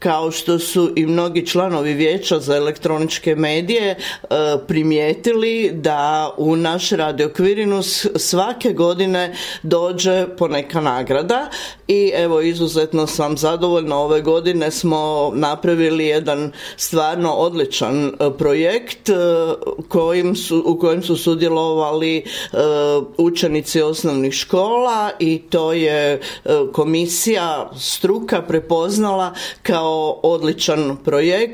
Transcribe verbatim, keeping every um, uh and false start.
kao što su i mnogi članovi Vijeća za elektroničke medije primijetili da u naš Radio Kvirinus svake godine dođe poneka nagrada i evo izuzetno sam zadovoljna. Ove godine smo napravili jedan stvarno odličan projekt kojim su, u kojem su sudjelovali učenici osnovnih škola i to je komisija struka prepoznala kao odličan projekt